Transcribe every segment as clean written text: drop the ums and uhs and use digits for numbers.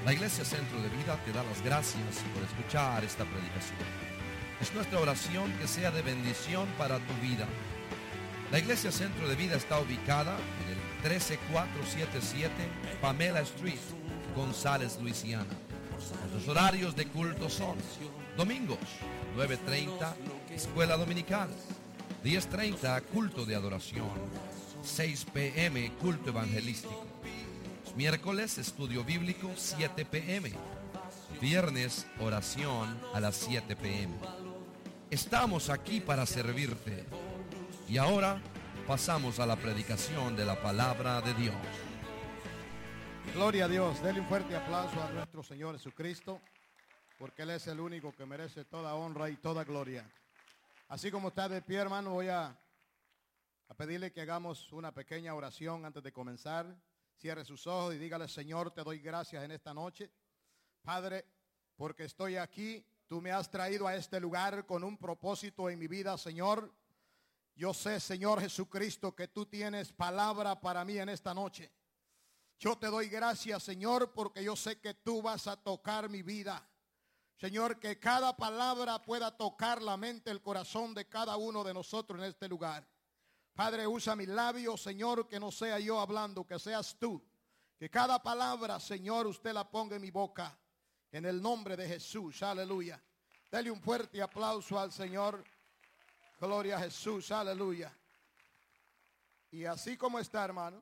La Iglesia Centro de Vida te da las gracias por escuchar esta predicación. Es nuestra oración que sea de bendición para tu vida. La Iglesia Centro de Vida está ubicada en el 13477 Pamela Street, González, Luisiana. Nuestros horarios de culto son: domingos 9:30 escuela dominical, 10:30 culto de adoración, 6 p.m. culto evangelístico. Miércoles, estudio bíblico, 7 p.m. Viernes, oración a las 7 p.m. Estamos aquí para servirte. Y ahora pasamos a la predicación de la palabra de Dios. Gloria a Dios. Denle un fuerte aplauso a nuestro Señor Jesucristo, porque Él es el único que merece toda honra y toda gloria. Así como está de pie, hermano, voy a pedirle que hagamos una pequeña oración antes de comenzar. Cierre sus ojos y dígale: Señor, te doy gracias en esta noche, Padre, porque estoy aquí. Tú me has traído a este lugar con un propósito en mi vida, Señor. Yo sé, Señor Jesucristo, que tú tienes palabra para mí en esta noche. Yo te doy gracias, Señor, porque yo sé que tú vas a tocar mi vida. Señor, que cada palabra pueda tocar la mente, el corazón de cada uno de nosotros en este lugar. Padre, usa mis labios, Señor, que no sea yo hablando, que seas tú. Que cada palabra, Señor, usted la ponga en mi boca. En el nombre de Jesús, aleluya. Dale un fuerte aplauso al Señor. Gloria a Jesús, aleluya. Y así como está, hermano,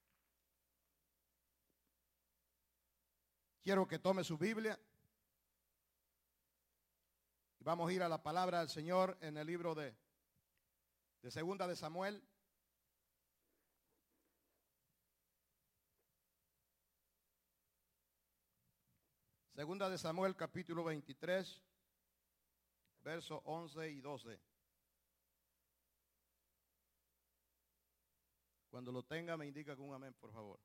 quiero que tome su Biblia. Y vamos a ir a la palabra del Señor en el libro de Segunda de Samuel. Segunda de Samuel, capítulo 23, versos 11 y 12. Cuando lo tenga, me indica con un amén, por favor.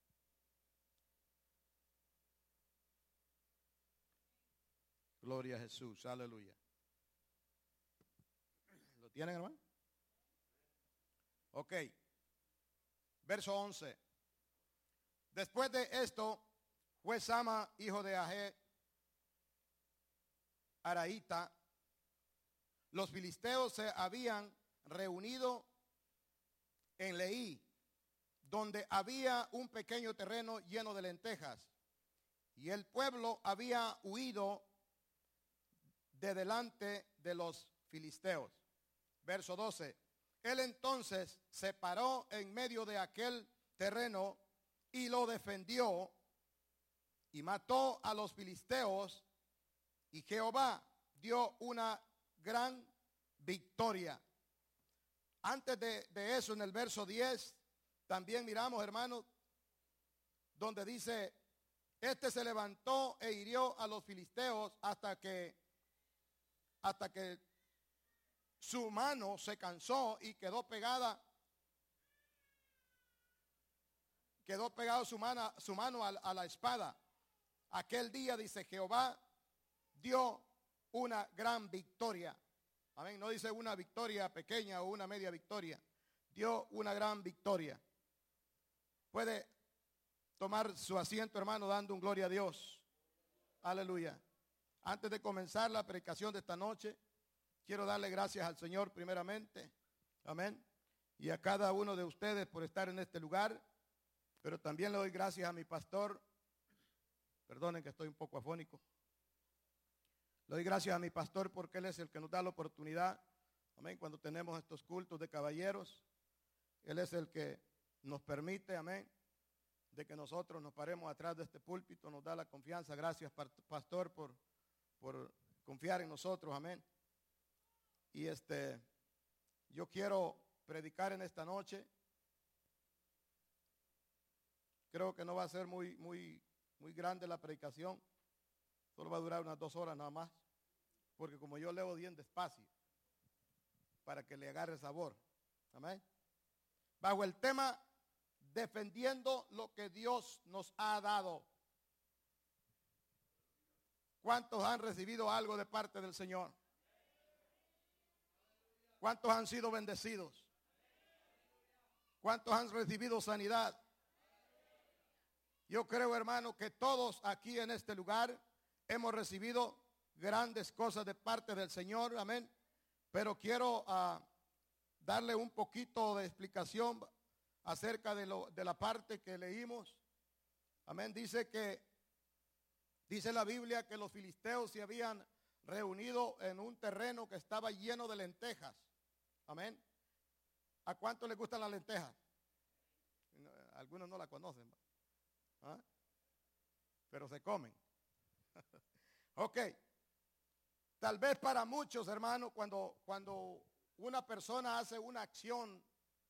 Gloria a Jesús, aleluya. ¿Lo tienen, hermano? Ok, verso 11. Después de esto, fue Sama, hijo de Agé, Araíta. Los filisteos se habían reunido en Leí, donde había un pequeño terreno lleno de lentejas, y el pueblo había huido de delante de los filisteos. Verso 12. Él entonces se paró en medio de aquel terreno y lo defendió y mató a los filisteos, y Jehová dio una gran victoria. Antes de eso, en el verso 10, también miramos, hermanos, donde dice: este se levantó e hirió a los filisteos hasta que su mano se cansó y quedó pegada su mano a la espada. Aquel día, dice, Jehová dio una gran victoria. Amén. No dice una victoria pequeña o una media victoria. Dio una gran victoria. Puede tomar su asiento, hermano, dando un gloria a Dios. Aleluya. Antes de comenzar la predicación de esta noche, quiero darle gracias al Señor primeramente. Amén. Y a cada uno de ustedes por estar en este lugar. Pero también le doy gracias a mi pastor. Perdonen que estoy un poco afónico. Le doy gracias a mi pastor porque él es el que nos da la oportunidad. Amén. Cuando tenemos estos cultos de caballeros, él es el que nos permite, amén, de que nosotros nos paremos atrás de este púlpito. Nos da la confianza. Gracias, pastor, por confiar en nosotros. Amén. Y yo quiero predicar en esta noche. Creo que no va a ser muy grande la predicación. Solo va a durar unas 2 horas nada más. Porque como yo leo bien despacio, para que le agarre sabor. Amén. Bajo el tema: defendiendo lo que Dios nos ha dado. ¿Cuántos han recibido algo de parte del Señor? ¿Cuántos han sido bendecidos? ¿Cuántos han recibido sanidad? Yo creo, hermano, que todos aquí en este lugar hemos recibido grandes cosas de parte del Señor, amén. Pero quiero darle un poquito de explicación acerca de la parte que leímos. Amén. Dice la Biblia que los filisteos se habían reunido en un terreno que estaba lleno de lentejas. Amén. ¿A cuánto les gustan las lentejas? Algunos no la conocen. ¿Ah? Pero se comen. Ok. Tal vez para muchos, hermanos, cuando una persona hace una acción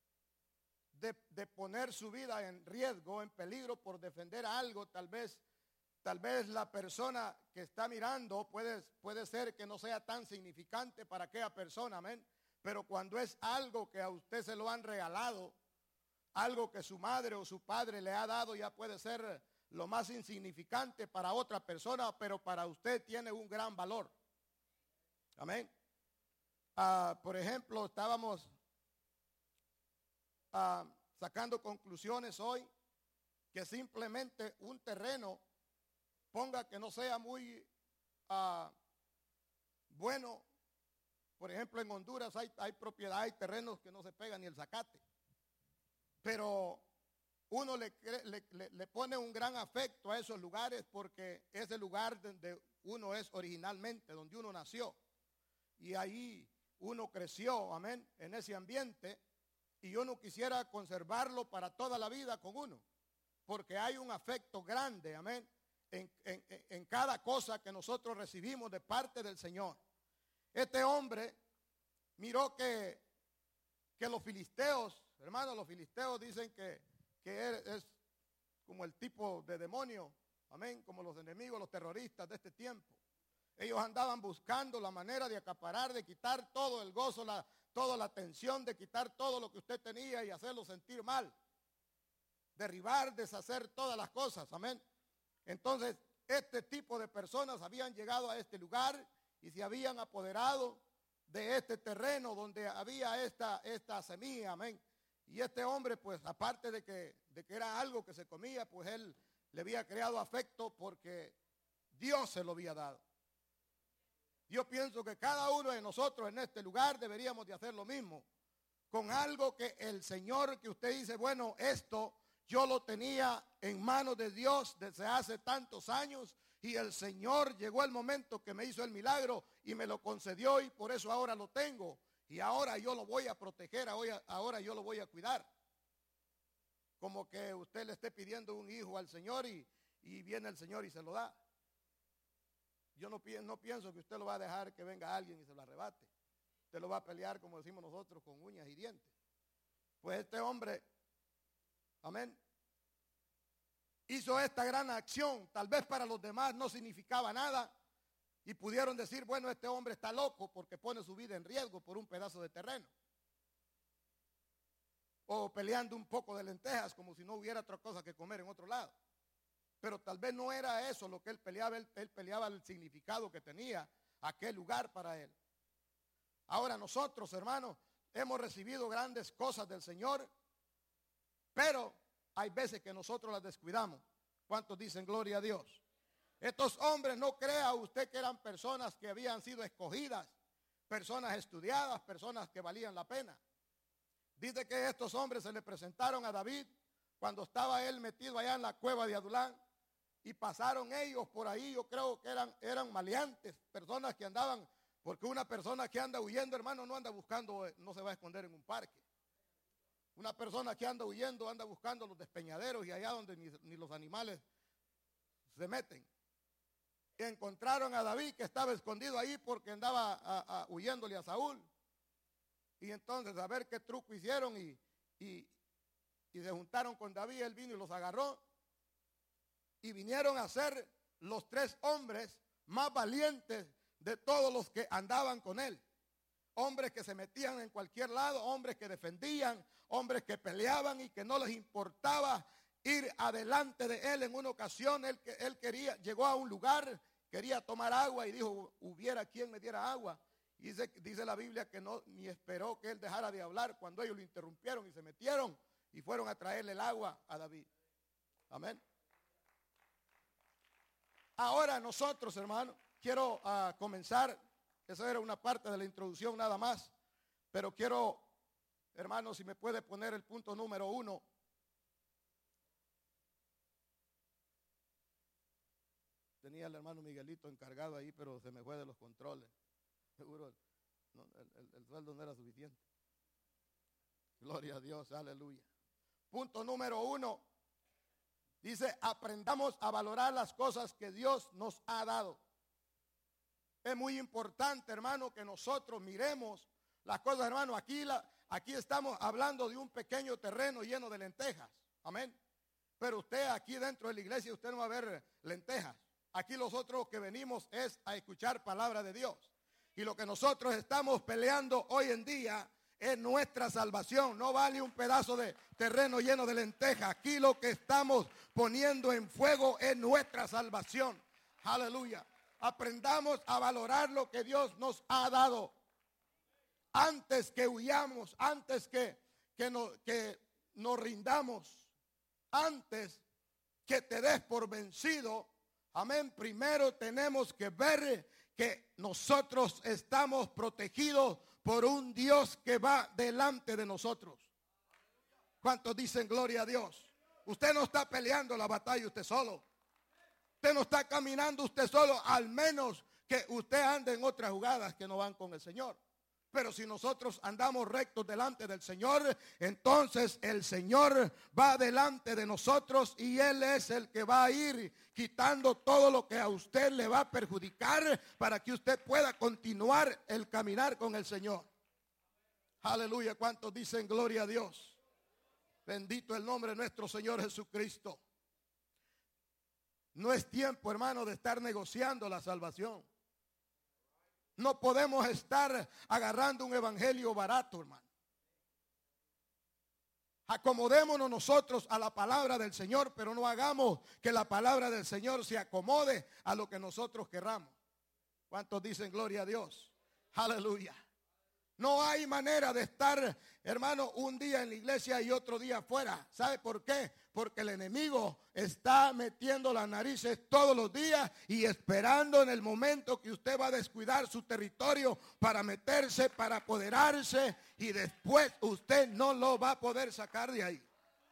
de poner su vida en riesgo, en peligro por defender algo, tal vez la persona que está mirando puede ser que no sea tan significante para aquella persona, amén. Pero cuando es algo que a usted se lo han regalado, algo que su madre o su padre le ha dado, ya puede ser lo más insignificante para otra persona, pero para usted tiene un gran valor. Amén. Por ejemplo, estábamos sacando conclusiones hoy que simplemente un terreno, ponga que no sea muy bueno. Por ejemplo, en Honduras hay propiedades, hay terrenos que no se pegan ni el zacate. Pero uno le pone un gran afecto a esos lugares porque es el lugar donde uno es originalmente, donde uno nació. Y ahí uno creció, amén, en ese ambiente. Y uno quisiera conservarlo para toda la vida con uno. Porque hay un afecto grande, amén, en cada cosa que nosotros recibimos de parte del Señor. Este hombre miró que los filisteos, hermanos, los filisteos dicen que es como el tipo de demonio, amén, como los enemigos, los terroristas de este tiempo. Ellos andaban buscando la manera de acaparar, de quitar todo el gozo, toda la atención, de quitar todo lo que usted tenía y hacerlo sentir mal. Derribar, deshacer todas las cosas, amén. Entonces, este tipo de personas habían llegado a este lugar y se habían apoderado de este terreno donde había esta semilla, amén. Y este hombre, pues, aparte de que era algo que se comía, pues él le había creado afecto porque Dios se lo había dado. Yo pienso que cada uno de nosotros en este lugar deberíamos de hacer lo mismo, con algo que el Señor, que usted dice, bueno, esto yo lo tenía en manos de Dios desde hace tantos años y el Señor llegó el momento que me hizo el milagro y me lo concedió y por eso ahora lo tengo y ahora yo lo voy a proteger, ahora yo lo voy a cuidar. Como que usted le esté pidiendo un hijo al Señor y viene el Señor y se lo da. Yo no pienso que usted lo va a dejar que venga alguien y se lo arrebate. Usted lo va a pelear, como decimos nosotros, con uñas y dientes. Pues este hombre, amén, hizo esta gran acción. Tal vez para los demás no significaba nada y pudieron decir, bueno, este hombre está loco porque pone su vida en riesgo por un pedazo de terreno. O peleando un poco de lentejas como si no hubiera otra cosa que comer en otro lado. Pero tal vez no era eso lo que él peleaba el significado que tenía aquel lugar para él. Ahora nosotros, hermanos, hemos recibido grandes cosas del Señor, pero hay veces que nosotros las descuidamos. ¿Cuántos dicen gloria a Dios? Estos hombres, no crea usted que eran personas que habían sido escogidas, personas estudiadas, personas que valían la pena. Dice que estos hombres se le presentaron a David cuando estaba él metido allá en la cueva de Adulán. Y pasaron ellos por ahí, yo creo que eran maleantes, personas que andaban, porque una persona que anda huyendo, hermano, no anda buscando, no se va a esconder en un parque. Una persona que anda huyendo, anda buscando los despeñaderos y allá donde ni los animales se meten. Y encontraron a David que estaba escondido ahí porque andaba huyéndole a Saúl. Y entonces a ver qué truco hicieron y se juntaron con David, él vino y los agarró. Y vinieron a ser los 3 hombres más valientes de todos los que andaban con él. Hombres que se metían en cualquier lado, hombres que defendían, hombres que peleaban y que no les importaba ir adelante de él. En una ocasión él llegó a un lugar, quería tomar agua y dijo, hubiera quien me diera agua. Y dice la Biblia que no ni esperó que él dejara de hablar cuando ellos lo interrumpieron y se metieron y fueron a traerle el agua a David. Amén. Ahora nosotros, hermano, quiero comenzar. Esa era una parte de la introducción nada más. Pero quiero, hermano, si me puede poner el punto número 1. Tenía el hermano Miguelito encargado ahí, pero se me fue de los controles. Seguro el sueldo no era suficiente. Gloria a Dios, aleluya. Punto número 1. Dice, aprendamos a valorar las cosas que Dios nos ha dado. Es muy importante, hermano, que nosotros miremos las cosas, hermano. Aquí estamos hablando de un pequeño terreno lleno de lentejas. Amén. Pero usted aquí dentro de la iglesia, usted no va a ver lentejas. Aquí nosotros que venimos es a escuchar palabra de Dios. Y lo que nosotros estamos peleando hoy en día es nuestra salvación. No vale un pedazo de terreno lleno de lentejas. Aquí lo que estamos poniendo en fuego es nuestra salvación. Aleluya. Aprendamos a valorar lo que Dios nos ha dado. Antes que huyamos, antes que nos rindamos, antes que te des por vencido, amén, primero tenemos que ver que nosotros estamos protegidos por un Dios que va delante de nosotros. ¿Cuántos dicen gloria a Dios? Usted no está peleando la batalla usted solo. Usted no está caminando usted solo, al menos que usted ande en otras jugadas que no van con el Señor. Pero si nosotros andamos rectos delante del Señor, entonces el Señor va delante de nosotros y Él es el que va a ir quitando todo lo que a usted le va a perjudicar para que usted pueda continuar el caminar con el Señor. Aleluya, ¿cuántos dicen gloria a Dios? Bendito el nombre de nuestro Señor Jesucristo. No es tiempo, hermano, de estar negociando la salvación. No podemos estar agarrando un evangelio barato, hermano. Acomodémonos nosotros a la palabra del Señor, pero no hagamos que la palabra del Señor se acomode a lo que nosotros querramos. ¿Cuántos dicen gloria a Dios? Aleluya. No hay manera de estar, hermano, un día en la iglesia y otro día afuera. ¿Sabe por qué? Porque el enemigo está metiendo las narices todos los días y esperando en el momento que usted va a descuidar su territorio para meterse, para apoderarse, y después usted no lo va a poder sacar de ahí.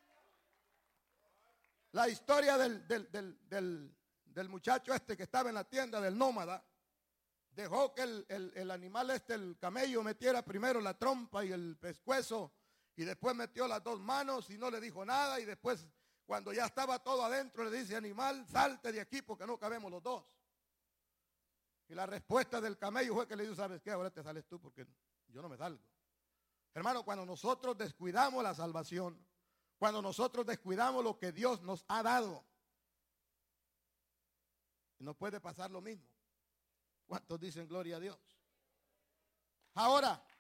La historia del muchacho este que estaba en la tienda del nómada, dejó que el animal el camello, metiera primero la trompa y el pescuezo y después metió las dos manos y no le dijo nada, y después cuando ya estaba todo adentro le dice: animal, salte de aquí porque no cabemos los dos. Y la respuesta del camello fue que le dijo: ¿sabes qué? Ahora te sales tú porque yo no me salgo. Hermano, cuando nosotros descuidamos la salvación, cuando nosotros descuidamos lo que Dios nos ha dado, nos puede pasar lo mismo. ¿Cuántos dicen gloria a Dios? Ahora,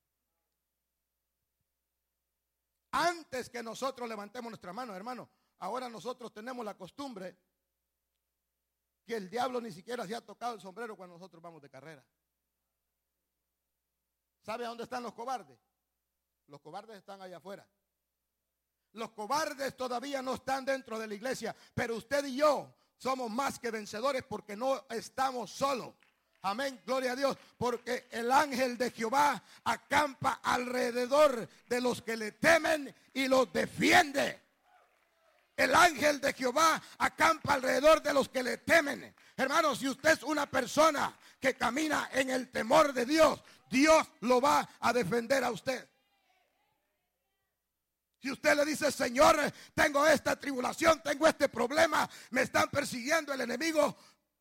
antes que nosotros levantemos nuestra mano, hermano, ahora nosotros tenemos la costumbre que el diablo ni siquiera se ha tocado el sombrero cuando nosotros vamos de carrera. ¿Sabe a dónde están los cobardes? Los cobardes están allá afuera. Los cobardes todavía no están dentro de la iglesia, pero usted y yo somos más que vencedores porque no estamos solos. Amén, gloria a Dios, porque el ángel de Jehová acampa alrededor de los que le temen y los defiende. El ángel de Jehová acampa alrededor de los que le temen. Hermano, si usted es una persona que camina en el temor de Dios, Dios lo va a defender a usted. Si usted le dice: Señor, tengo esta tribulación, tengo este problema, me están persiguiendo el enemigo,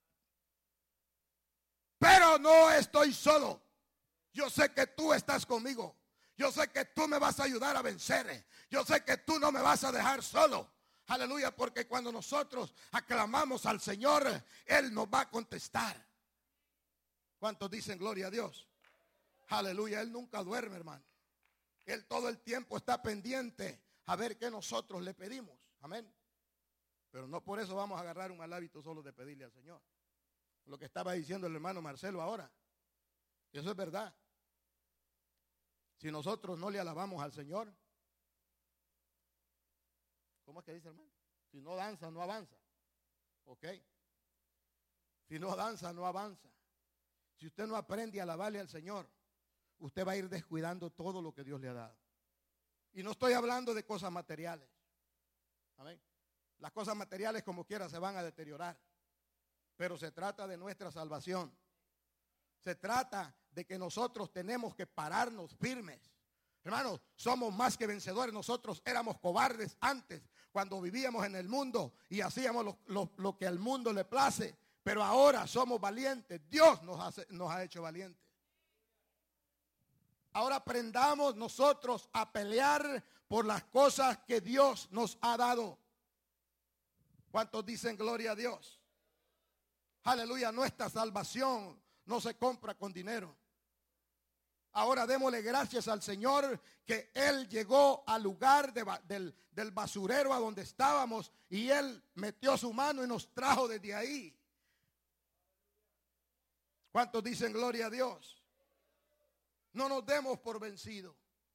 pero no estoy solo. Yo sé que tú estás conmigo. Yo sé que tú me vas a ayudar a vencer. Yo sé que tú no me vas a dejar solo. Aleluya, porque cuando nosotros aclamamos al Señor, Él nos va a contestar. ¿Cuántos dicen gloria a Dios? Aleluya, Él nunca duerme, hermano. Él todo el tiempo está pendiente a ver qué nosotros le pedimos. Amén. Pero no por eso vamos a agarrar un mal hábito solo de pedirle al Señor. Lo que estaba diciendo el hermano Marcelo ahora, eso es verdad. Si nosotros no le alabamos al Señor, ¿cómo es que dice, hermano? Si no danza, no avanza. Ok. Si no danza, no avanza. Si usted no aprende a alabarle al Señor, usted va a ir descuidando todo lo que Dios le ha dado. Y no estoy hablando de cosas materiales. Amén. Las cosas materiales como quiera se van a deteriorar. Pero se trata de nuestra salvación. Se trata de que nosotros tenemos que pararnos firmes. Hermanos, somos más que vencedores. Nosotros éramos cobardes antes, cuando vivíamos en el mundo y hacíamos lo que al mundo le place. Pero ahora somos valientes. Dios nos ha hecho valientes. Ahora aprendamos nosotros a pelear por las cosas que Dios nos ha dado. ¿Cuántos dicen gloria a Dios? Aleluya, nuestra salvación no se compra con dinero. Ahora démosle gracias al Señor que Él llegó al lugar del basurero a donde estábamos y Él metió su mano y nos trajo desde ahí. ¿Cuántos dicen gloria a Dios? No nos demos por vencidos.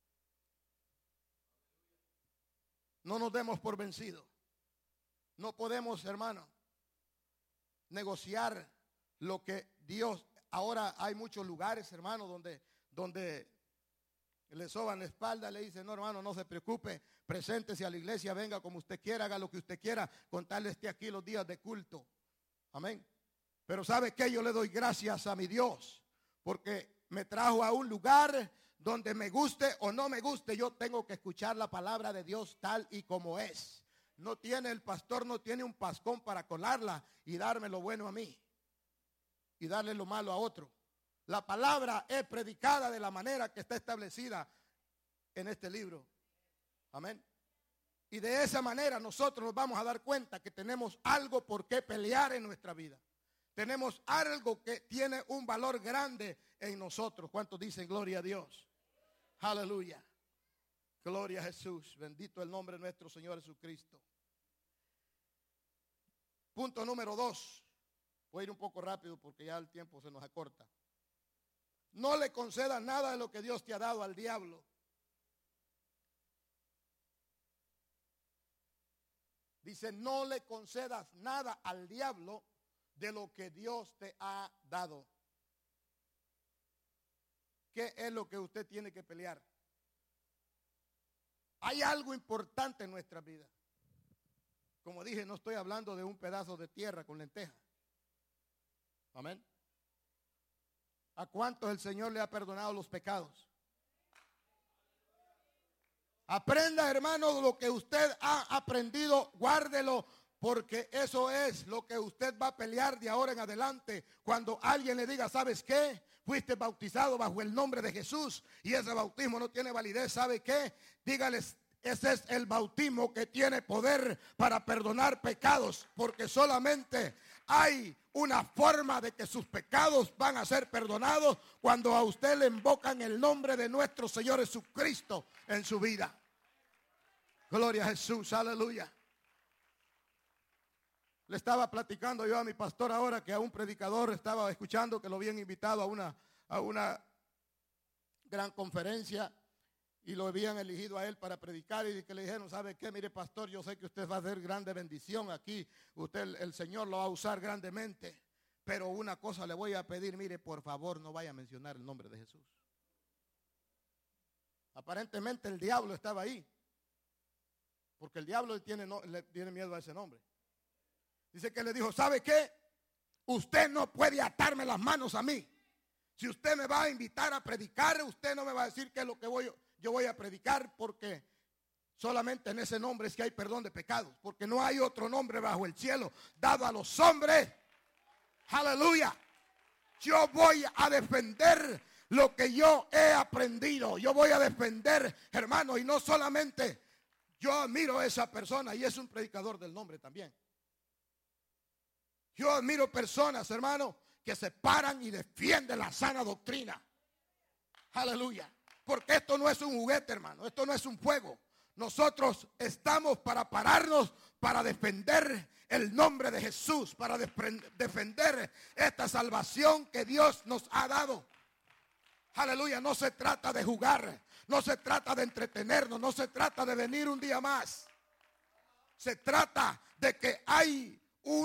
No nos demos por vencidos. No podemos, hermano, negociar lo que Dios. Ahora hay muchos lugares, hermano, donde le soban la espalda, le dicen, no, hermano, no se preocupe, preséntese a la iglesia, venga como usted quiera, haga lo que usted quiera, con tal esté aquí los días de culto. Amén. Pero ¿sabe qué? Yo le doy gracias a mi Dios, porque me trajo a un lugar donde me guste o no me guste, yo tengo que escuchar la palabra de Dios tal y como es. El pastor no tiene un pascón para colarla y darme lo bueno a mí y darle lo malo a otro. La palabra es predicada de la manera que está establecida en este libro. Amén. Y de esa manera nosotros nos vamos a dar cuenta que tenemos algo por qué pelear en nuestra vida. Tenemos algo que tiene un valor grande en nosotros. ¿Cuántos dicen gloria a Dios? Aleluya. Gloria a Jesús. Bendito el nombre de nuestro Señor Jesucristo. Punto número 2. Voy a ir un poco rápido porque ya el tiempo se nos acorta. No le concedas nada de lo que Dios te ha dado al diablo. Dice, no le concedas nada al diablo de lo que Dios te ha dado. ¿Qué es lo que usted tiene que pelear? Hay algo importante en nuestra vida. Como dije, no estoy hablando de un pedazo de tierra con lentejas. Amén. ¿A cuántos el Señor le ha perdonado los pecados? Aprenda, hermano, lo que usted ha aprendido, guárdelo, porque eso es lo que usted va a pelear de ahora en adelante. Cuando alguien le diga, ¿sabes qué? Fuiste bautizado bajo el nombre de Jesús y ese bautismo no tiene validez, ¿sabe qué? Dígales, ese es el bautismo que tiene poder para perdonar pecados, porque solamente hay una forma de que sus pecados van a ser perdonados cuando a usted le invocan el nombre de nuestro Señor Jesucristo en su vida. Gloria a Jesús, aleluya. Le estaba platicando yo a mi pastor ahora que a un predicador estaba escuchando que lo habían invitado a una gran conferencia y lo habían elegido a él para predicar y que le dijeron, ¿sabe qué? Mire, pastor, yo sé que usted va a hacer grande bendición aquí, el Señor lo va a usar grandemente, pero una cosa le voy a pedir, mire, por favor, no vaya a mencionar el nombre de Jesús. Aparentemente el diablo estaba ahí, porque el diablo le tiene miedo a ese nombre. Dice que le dijo, ¿sabe qué? Usted no puede atarme las manos a mí. Si usted me va a invitar a predicar, usted no me va a decir qué es lo que yo voy a predicar, porque solamente en ese nombre es que hay perdón de pecados, porque no hay otro nombre bajo el cielo dado a los hombres. Aleluya. Yo voy a defender lo que yo he aprendido. Yo voy a defender, hermano, y no solamente yo admiro a esa persona y es un predicador del nombre también. Yo admiro personas, hermano, que se paran y defienden la sana doctrina. Aleluya. Porque esto no es un juguete, hermano. Esto no es un juego. Nosotros estamos para pararnos, para defender el nombre de Jesús, para defender esta salvación que Dios nos ha dado. Aleluya. No se trata de jugar. No se trata de entretenernos. No se trata de venir un día más. Se trata de que hay un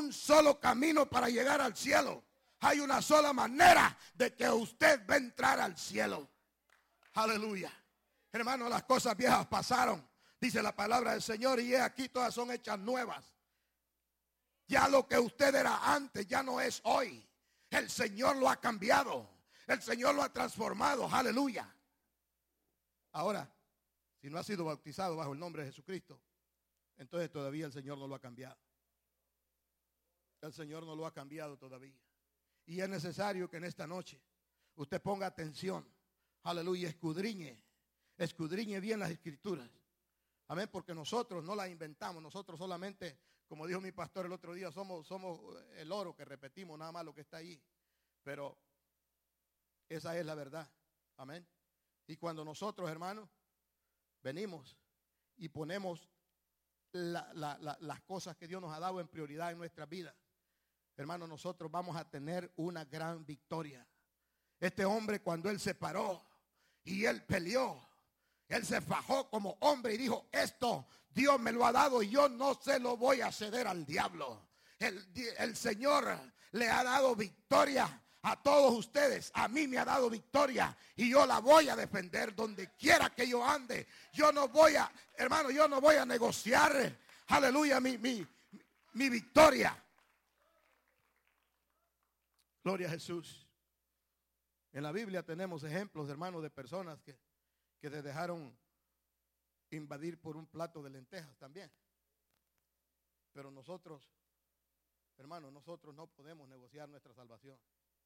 un solo camino para llegar al cielo. Hay una sola manera de que usted va a entrar al cielo. Aleluya. Hermano, las cosas viejas pasaron, dice la palabra del Señor, y aquí todas son hechas nuevas. Ya lo que usted era antes ya no es hoy. El Señor lo ha cambiado. El Señor lo ha transformado. Aleluya. Ahora, si no ha sido bautizado bajo el nombre de Jesucristo, entonces todavía el Señor no lo ha cambiado. El Señor no lo ha cambiado todavía. Y es necesario que en esta noche usted ponga atención. Aleluya, escudriñe bien las escrituras. Amén, porque nosotros no las inventamos. Nosotros solamente, como dijo mi pastor el otro día, somos el oro que repetimos nada más lo que está ahí. Pero esa es la verdad. Amén. Y cuando nosotros, hermanos, venimos y ponemos las cosas que Dios nos ha dado en prioridad en nuestra vida, hermanos, nosotros vamos a tener una gran victoria. Este hombre, cuando él se paró y él peleó, él se fajó como hombre y dijo: esto Dios me lo ha dado y yo no se lo voy a ceder al diablo. El Señor le ha dado victoria a todos ustedes. A mí me ha dado victoria y yo la voy a defender donde quiera que yo ande. Yo no voy a, hermano, yo no voy a negociar, aleluya, mi victoria. Gloria a Jesús. En la Biblia tenemos ejemplos, hermanos, de personas que se dejaron invadir por un plato de lentejas también. Pero nosotros, hermanos, nosotros no podemos negociar nuestra salvación.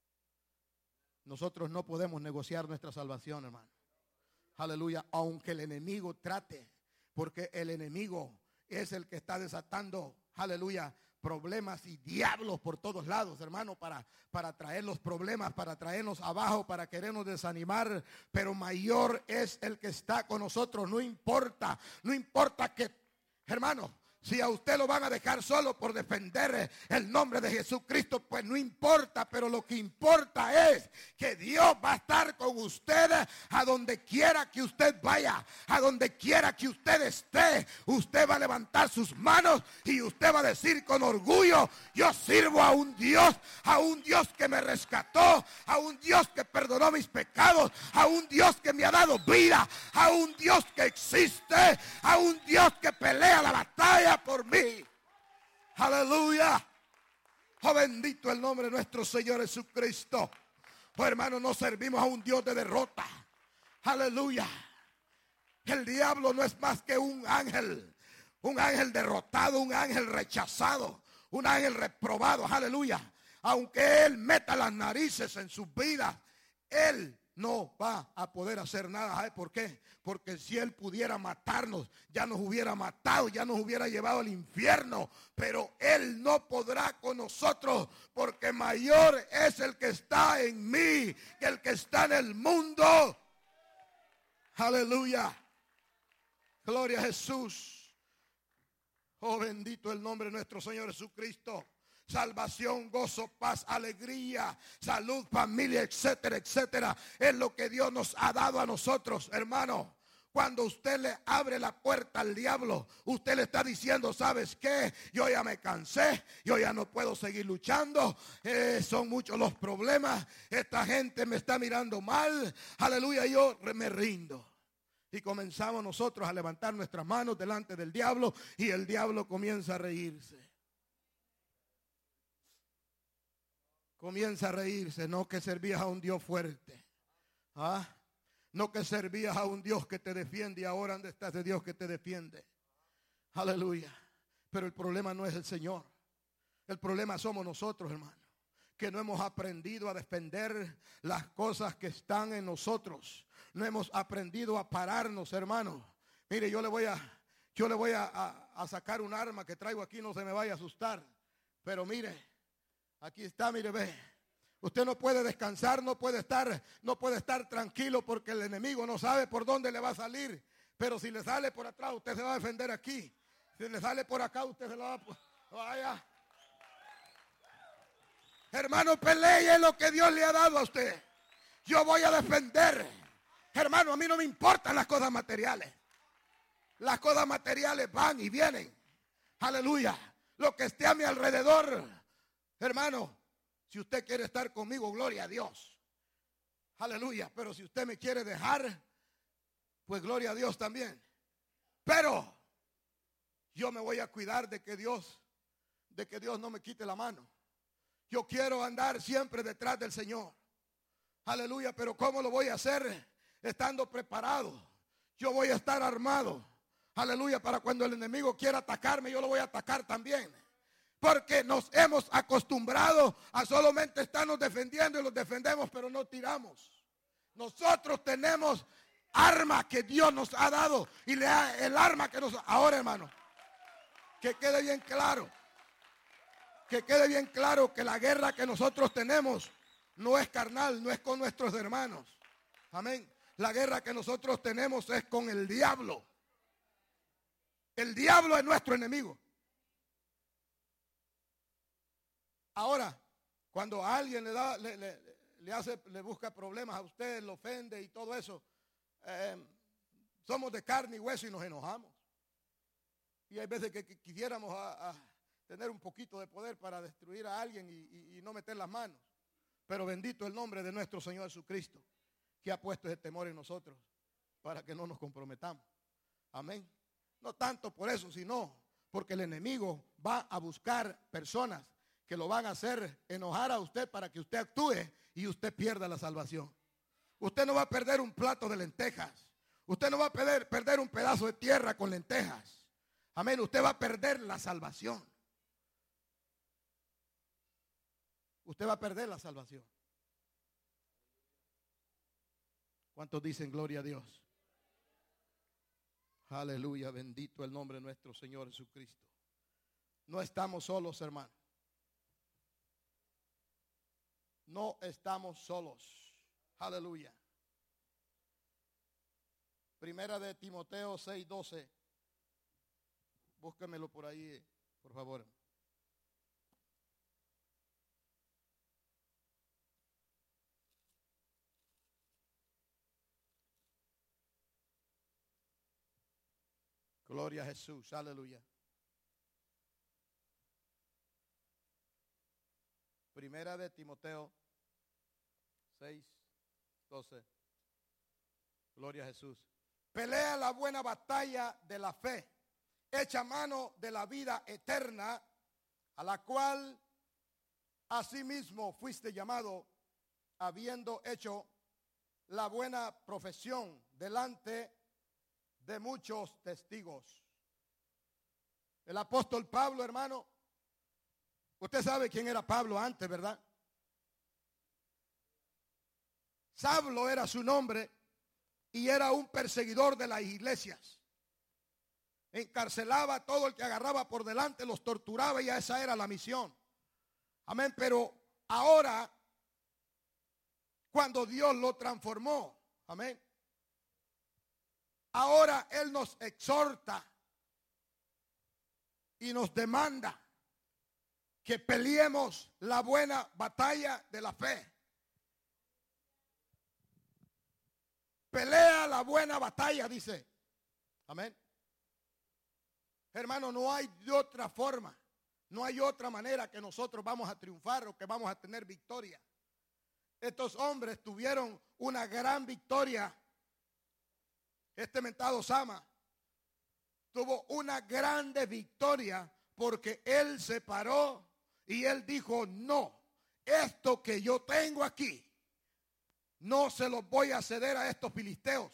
Nosotros no podemos negociar nuestra salvación, hermano. Aleluya, aunque el enemigo trate, porque el enemigo es el que está desatando, aleluya, problemas y diablos por todos lados, hermano, para traer los problemas, para traernos abajo, para querernos desanimar. Pero mayor es el que está con nosotros. No importa que, hermano, si a usted lo van a dejar solo por defender el nombre de Jesucristo, pues no importa. Pero lo que importa es que Dios va a estar con usted a donde quiera que usted vaya, a donde quiera que usted esté. Usted va a levantar sus manos y usted va a decir con orgullo: yo sirvo a un Dios que me rescató, a un Dios que perdonó mis pecados, a un Dios que me ha dado vida, a un Dios que existe, a un Dios que pelea la batalla por mí. Aleluya. Oh, bendito el nombre de nuestro Señor Jesucristo. Oh, hermano, no servimos a un Dios de derrota. Aleluya. El diablo no es más que un ángel derrotado, un ángel rechazado, un ángel reprobado. Aleluya. Aunque él meta las narices en sus vidas, él no va a poder hacer nada. ¿Sabe por qué? Porque si él pudiera matarnos, ya nos hubiera matado, ya nos hubiera llevado al infierno. Pero él no podrá con nosotros, porque mayor es el que está en mí que el que está en el mundo. Aleluya. Gloria a Jesús. Oh, bendito el nombre de nuestro Señor Jesucristo. Salvación, gozo, paz, alegría, salud, familia, etcétera, etcétera. Es lo que Dios nos ha dado a nosotros, hermano. Cuando usted le abre la puerta al diablo, usted le está diciendo: ¿sabes qué? Yo ya me cansé, yo ya no puedo seguir luchando, son muchos los problemas, esta gente me está mirando mal, aleluya, yo me rindo. Y comenzamos nosotros a levantar nuestras manos delante del diablo y el diablo comienza a reírse. Comienza a reírse. No que servías a un Dios fuerte. No que servías a un Dios que te defiende y ahora ¿dónde está ese Dios que te defiende? Aleluya. Pero el problema no es el Señor. El problema somos nosotros, hermano, que no hemos aprendido a defender las cosas que están en nosotros. No hemos aprendido a pararnos, hermano. Mire, yo le voy a sacar un arma que traigo aquí, no se me vaya a asustar. Pero mire, aquí está, mire, ve. Usted no puede descansar, no puede estar tranquilo porque el enemigo no sabe por dónde le va a salir. Pero si le sale por atrás, usted se va a defender aquí. Si le sale por acá, usted se lo va a... Vaya. Hermano, pelee lo que Dios le ha dado a usted. Yo voy a defender. Hermano, a mí no me importan las cosas materiales. Las cosas materiales van y vienen. Aleluya. lo que esté a mi alrededor. Hermano, si usted quiere estar conmigo, gloria a Dios. Aleluya. Pero si usted me quiere dejar, pues gloria a Dios también. Pero yo me voy a cuidar de que Dios no me quite la mano. Yo quiero andar siempre detrás del Señor. Aleluya. Pero ¿cómo lo voy a hacer? Estando preparado. Yo voy a estar armado. Aleluya. Para cuando el enemigo quiera atacarme, yo lo voy a atacar también. Porque nos hemos acostumbrado a solamente estarnos defendiendo y los defendemos, pero no tiramos. Nosotros tenemos arma que Dios nos ha dado y el arma que nos... Ahora, hermano, que quede bien claro. Que quede bien claro que la guerra que nosotros tenemos no es carnal, no es con nuestros hermanos. Amén. La guerra que nosotros tenemos es con el diablo. El diablo es nuestro enemigo. Ahora, cuando a alguien le busca problemas a usted, le ofende y todo eso, somos de carne y hueso y nos enojamos. Y hay veces que quisiéramos tener un poquito de poder para destruir a alguien y no meter las manos. Pero bendito el nombre de nuestro Señor Jesucristo, que ha puesto ese temor en nosotros para que no nos comprometamos. Amén. No tanto por eso, sino porque el enemigo va a buscar personas que lo van a hacer enojar a usted para que usted actúe y usted pierda la salvación. Usted no va a perder un plato de lentejas. Usted no va a perder un pedazo de tierra con lentejas. Amén. Usted va a perder la salvación. Usted va a perder la salvación. ¿Cuántos dicen gloria a Dios? Aleluya, bendito el nombre de nuestro Señor Jesucristo. No estamos solos, hermano. No estamos solos. Aleluya. Primera de Timoteo 6:12. Búsquemelo por ahí, por favor. Gloria a Jesús, aleluya. Primera de Timoteo 6:12. Gloria a Jesús. Pelea la buena batalla de la fe. Echa mano de la vida eterna, a la cual asimismo fuiste llamado, habiendo hecho la buena profesión delante de muchos testigos. El apóstol Pablo, hermano, usted sabe quién era Pablo antes, ¿verdad? Saulo era su nombre y era un perseguidor de las iglesias. Encarcelaba a todo el que agarraba por delante, los torturaba y esa era la misión. Amén, pero ahora, cuando Dios lo transformó, amén, ahora Él nos exhorta y nos demanda que peleemos la buena batalla de la fe. Pelea la buena batalla, dice. Amén. Hermano, no hay de otra forma, no hay otra manera que nosotros vamos a triunfar o que vamos a tener victoria. Estos hombres tuvieron una gran victoria. Este mentado Sama tuvo una grande victoria porque él se paró y él dijo: no, esto que yo tengo aquí no se los voy a ceder a estos filisteos.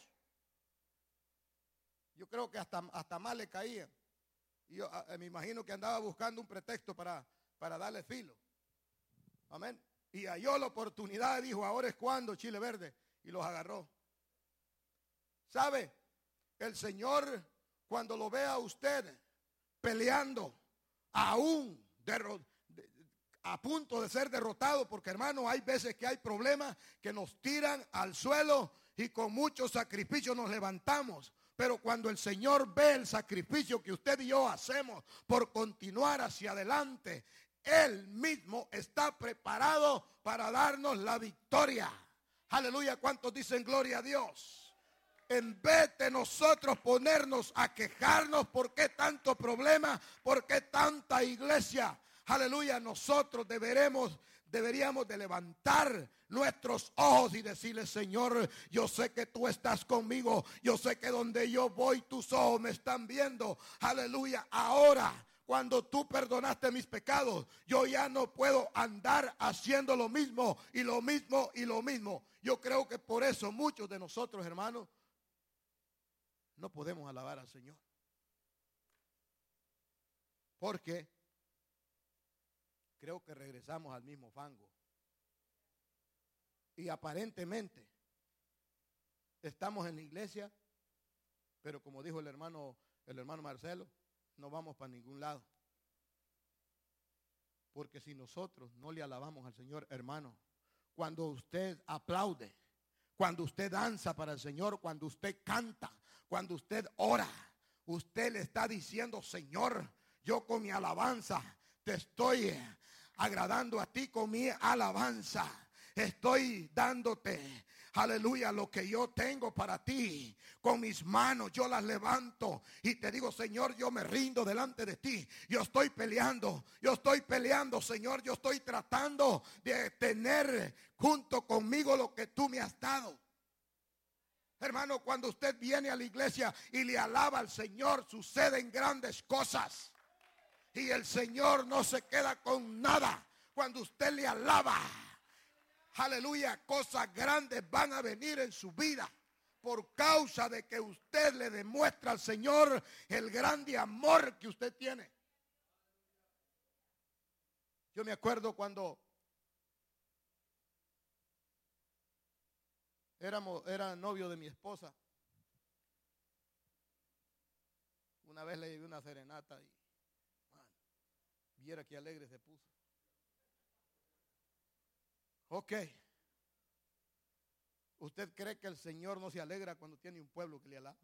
Yo creo que hasta más le caían. Y yo me imagino que andaba buscando un pretexto para darle filo. Amén. Y halló la oportunidad y dijo: ahora es cuando, chile verde. Y los agarró. ¿Sabe? El Señor, cuando lo vea a usted peleando, aún a punto de ser derrotado, porque hermano, hay veces que hay problemas que nos tiran al suelo y con mucho sacrificio nos levantamos. Pero cuando el Señor ve el sacrificio que usted y yo hacemos por continuar hacia adelante, Él mismo está preparado para darnos la victoria. Aleluya. ¿Cuántos dicen gloria a Dios? En vez de nosotros ponernos a quejarnos, ¿por qué tanto problema? ¿Por qué tanta iglesia? Aleluya, nosotros deberíamos de levantar nuestros ojos y decirle: Señor, yo sé que tú estás conmigo. Yo sé que donde yo voy, tus ojos me están viendo. Aleluya, ahora, cuando tú perdonaste mis pecados, yo ya no puedo andar haciendo lo mismo y lo mismo y lo mismo. Yo creo que por eso muchos de nosotros, hermanos, no podemos alabar al Señor. Porque creo que regresamos al mismo fango. Y aparentemente estamos en la iglesia, pero como dijo el hermano Marcelo, no vamos para ningún lado. Porque si nosotros no le alabamos al Señor, hermano, cuando usted aplaude, cuando usted danza para el Señor, cuando usted canta, cuando usted ora, usted le está diciendo: Señor, yo con mi alabanza te estoy agradando a ti, con mi alabanza estoy dándote, aleluya, lo que yo tengo para ti. Con mis manos yo las levanto y te digo: Señor, yo me rindo delante de ti. Yo estoy peleando, Señor. Yo estoy tratando de tener junto conmigo lo que tú me has dado. Hermano, cuando usted viene a la iglesia y le alaba al Señor, suceden grandes cosas. Y el Señor no se queda con nada. Cuando usted le alaba, aleluya, cosas grandes van a venir en su vida por causa de que usted le demuestra al Señor el grande amor que usted tiene. Yo me acuerdo cuando era novio de mi esposa. Una vez le llevé una serenata y viera qué alegre se puso. Ok. ¿Usted cree que el Señor no se alegra cuando tiene un pueblo que le alaba?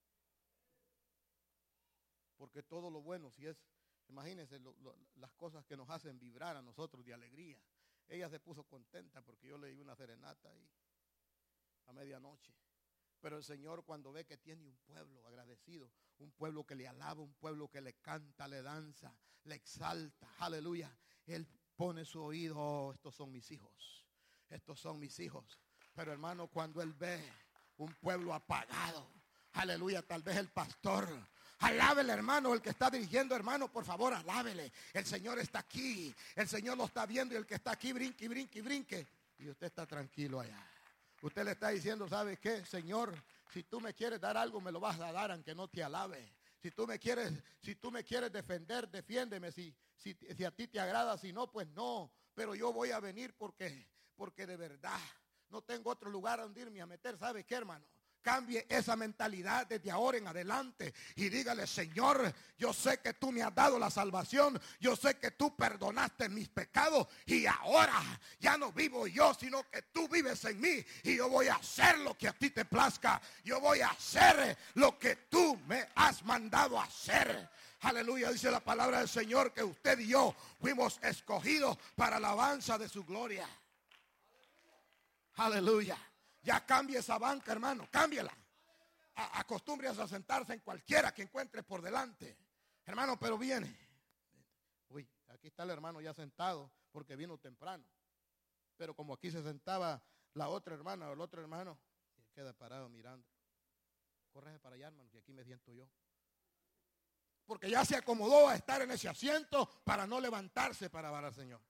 Porque todo lo bueno, si es, imagínense las cosas que nos hacen vibrar a nosotros de alegría. Ella se puso contenta porque yo le di una serenata ahí a medianoche. Pero el Señor, cuando ve que tiene un pueblo agradecido, un pueblo que le alaba, un pueblo que le canta, le danza, le exalta, aleluya, Él pone su oído: oh, estos son mis hijos, estos son mis hijos. Pero hermano, cuando Él ve un pueblo apagado, aleluya, tal vez el pastor, alábele, hermano, el que está dirigiendo, hermano, por favor, alábele. El Señor está aquí, el Señor lo está viendo, y el que está aquí brinque, brinque, brinque. Y usted está tranquilo allá. Usted le está diciendo: ¿sabe qué, Señor? Si tú me quieres dar algo, me lo vas a dar aunque no te alabe. Si tú me quieres defender, defiéndeme. Si a ti te agrada, si no, pues no. Pero yo voy a venir porque de verdad no tengo otro lugar donde irme a meter. ¿Sabe qué, hermano? Cambie esa mentalidad desde ahora en adelante y dígale: Señor, yo sé que tú me has dado la salvación, yo sé que tú perdonaste mis pecados y ahora ya no vivo yo, sino que tú vives en mí, y yo voy a hacer lo que a ti te plazca. Yo voy a hacer lo que tú me has mandado a hacer. Aleluya, dice la palabra del Señor que usted y yo fuimos escogidos para alabanza de su gloria. Aleluya. Ya cambie esa banca, hermano, cámbiala. Acostúmbrese a sentarse en cualquiera que encuentre por delante. Hermano, pero viene. Uy, aquí está el hermano ya sentado porque vino temprano. Pero como aquí se sentaba la otra hermana o el otro hermano, queda parado mirando. Córrese para allá, hermano, que aquí me siento yo. Porque ya se acomodó a estar en ese asiento para no levantarse para alabar al Señor.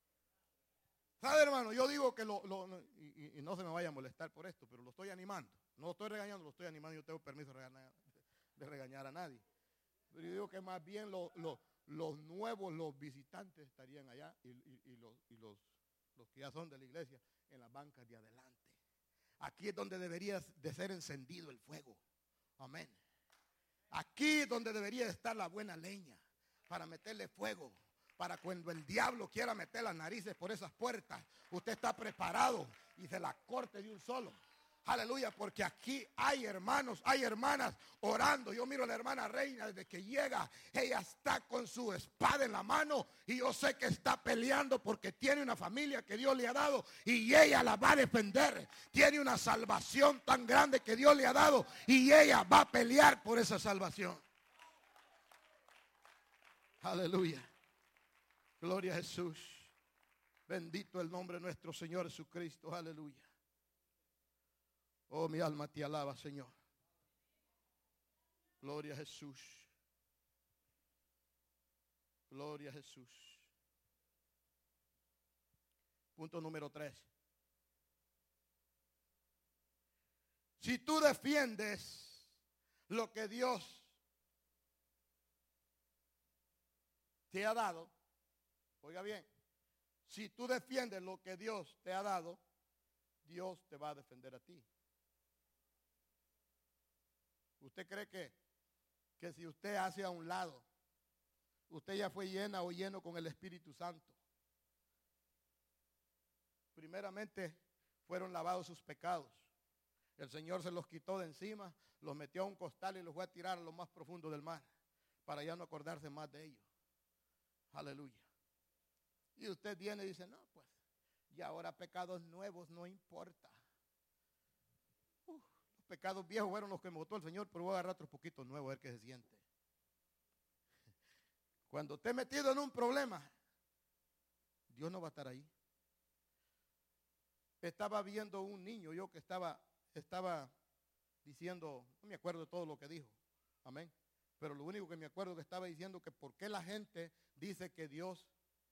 ¿Sabe, hermano? Yo digo que y no se me vaya a molestar por esto, pero lo estoy animando. No lo estoy regañando, lo estoy animando. Yo tengo permiso de regañar a nadie. Pero yo digo que más bien los nuevos, los visitantes estarían allá y los que ya son de la iglesia en las bancas de adelante. Aquí es donde debería de ser encendido el fuego. Amén. Aquí es donde debería estar la buena leña para meterle fuego. Para cuando el diablo quiera meter las narices por esas puertas, usted está preparado y se la corte de un solo. Aleluya, porque aquí hay hermanos, hay hermanas orando. Yo miro a la hermana Reina desde que llega. Ella está con su espada en la mano y yo sé que está peleando porque tiene una familia que Dios le ha dado y ella la va a defender. Tiene una salvación tan grande que Dios le ha dado y ella va a pelear por esa salvación. Aleluya. Gloria a Jesús. Bendito el nombre de nuestro Señor Jesucristo. Aleluya. Oh, mi alma te alaba, Señor. Gloria a Jesús. Gloria a Jesús. Punto número 3. Si tú defiendes lo que Dios te ha dado, oiga bien, si tú defiendes lo que Dios te ha dado, Dios te va a defender a ti. ¿Usted cree que si usted hace a un lado, usted ya fue llena o lleno con el Espíritu Santo? Primeramente fueron lavados sus pecados. El Señor se los quitó de encima, los metió a un costal y los fue a tirar a lo más profundo del mar, para ya no acordarse más de ellos. Aleluya. Y usted viene y dice, no, pues, y ahora pecados nuevos no importa. Los pecados viejos fueron los que me botó el Señor, pero voy a agarrar otros poquitos nuevos a ver qué se siente. Cuando esté metido en un problema, Dios no va a estar ahí. Estaba viendo un niño, yo que estaba diciendo, no me acuerdo de todo lo que dijo, amén. Pero lo único que me acuerdo que estaba diciendo que por qué la gente dice que Dios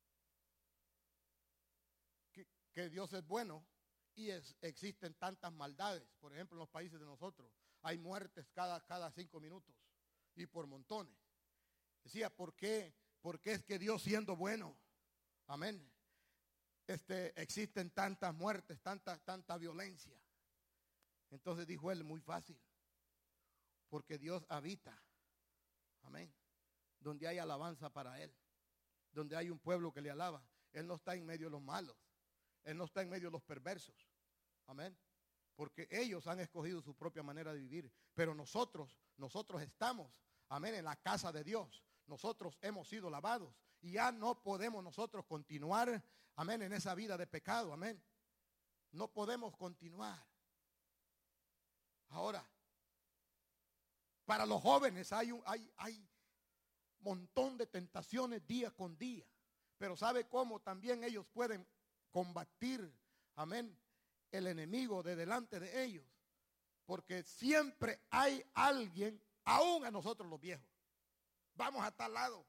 es bueno y existen tantas maldades. Por ejemplo, en los países de nosotros hay muertes cada 5 minutos y por montones. Decía, ¿por qué es que Dios siendo bueno, amén, existen tantas muertes, tanta violencia? Entonces dijo él, muy fácil, porque Dios habita, amén, donde hay alabanza para él, donde hay un pueblo que le alaba. Él no está en medio de los malos, él no está en medio de los perversos, amén, porque ellos han escogido su propia manera de vivir, pero nosotros estamos, amén, en la casa de Dios. Nosotros hemos sido lavados y ya no podemos nosotros continuar, amén, en esa vida de pecado, amén. No podemos continuar. Ahora, para los jóvenes hay montón de tentaciones día con día, pero ¿sabe cómo también ellos pueden combatir, amén, el enemigo de delante de ellos? Porque siempre hay alguien, aún a nosotros los viejos, vamos a tal lado,